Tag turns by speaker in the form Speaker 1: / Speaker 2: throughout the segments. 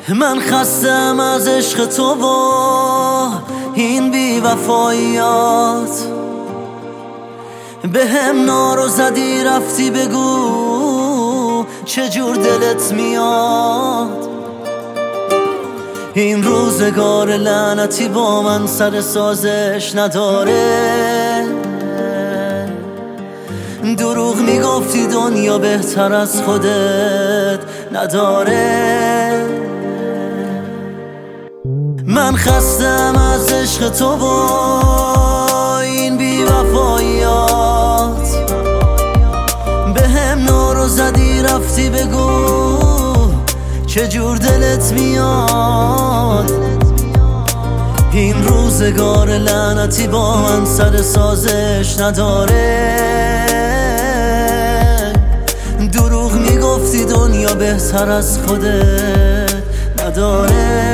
Speaker 1: من خستم از عشق تو با این بی وفاییات، به هم نارو زدی رفتی بگو چجور دلت میاد. این روزگار لعنتی با من سر سازش نداره، دروغ میگفتی دنیا بهتر از خودت نداره. من خستم از عشق تو با این بی وفاییات، به هم نارو زدی رفتی بگو چجور دلت میاد. این روزگار لعنتی با من سر سازش نداره، دروغ میگفتی دنیا بهتر از خودت نداره.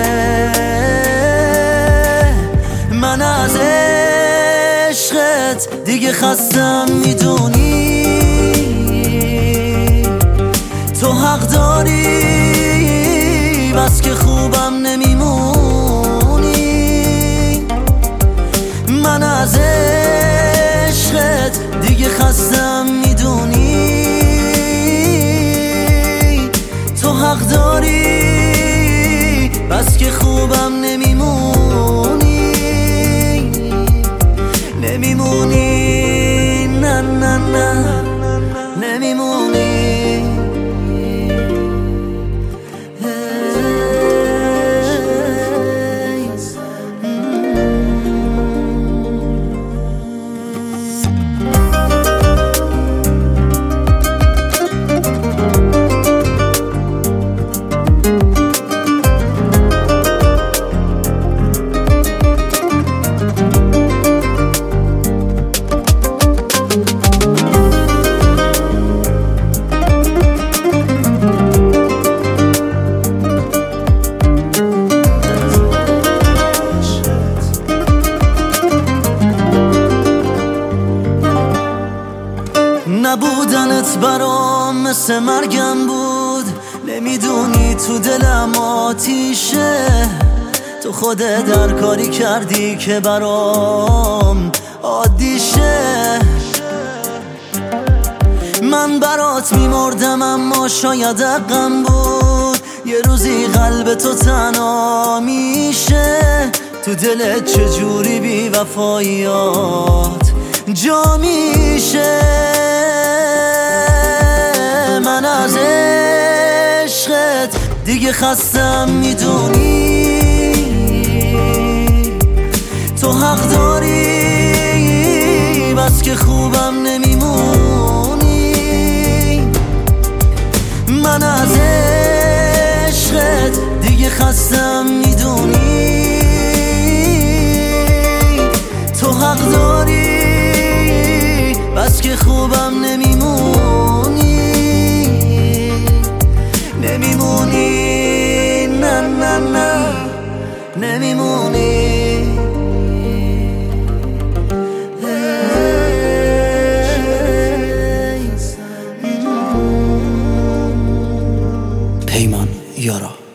Speaker 1: من از عشقت دیگه خستم میدونی، تو حق داری بس که خوبم نمیمونی. من از عشقت دیگه خستم میدونی، تو حق داری بس که خوبم نمیمونی. نمیمونی، نه نه نه نمیمونی. نبودنت برام مثل مرگم بود، نمیدونی تو دلم آتیشه. تو خودت در کاری کردی که برام عادیشه. من برات میمردم اما شاید حقم بود، یه روزی قلب تو تنها میشه. تو دلت چجوری بی وفاییات جا میشه. من از عشقت دیگه خستم میدونی، تو حق داری بس که خوبم نمیمونی. من از عشقت دیگه خستم میدونی، تو حق داری بس که خوبم نمیمونی. نمیمونی، نه نه نه نمیمونی. پیمان یارا.